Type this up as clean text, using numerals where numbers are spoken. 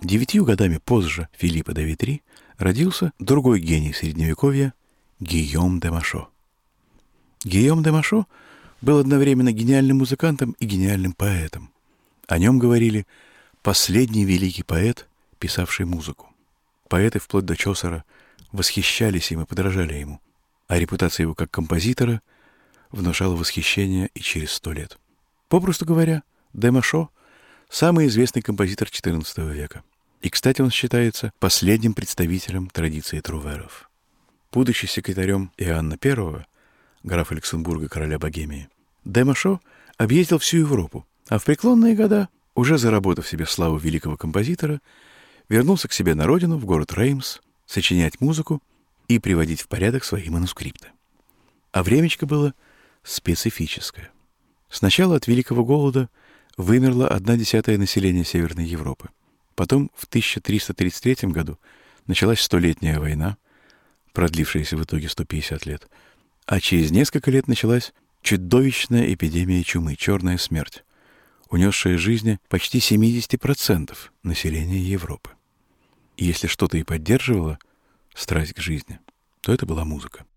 9 годами позже Филиппа де Витри родился другой гений Средневековья Гийом де Машо. Гийом де Машо был одновременно гениальным музыкантом и гениальным поэтом. О нем говорили «последний великий поэт, писавший музыку». Поэты вплоть до Чосера восхищались им и подражали ему, а репутация его как композитора внушала восхищение и через 100 лет. Попросту говоря, де Машо – самый известный композитор XIV века. И, кстати, он считается последним представителем традиции труверов. Будучи секретарем Иоанна I, графа Люксембурга, короля Богемии, де Машо объездил всю Европу, а в преклонные года, уже заработав себе славу великого композитора, вернулся к себе на родину, в город Реймс, сочинять музыку и приводить в порядок свои манускрипты. А времечко было специфическое. Сначала от Великого голода вымерло 1/10 населения Северной Европы. Потом в 1333 году началась Столетняя война, продлившаяся в итоге 150 лет, а через несколько лет началась чудовищная эпидемия чумы, черная смерть, унесшая жизни почти 70% населения Европы. И если что-то и поддерживало страсть к жизни, то это была музыка.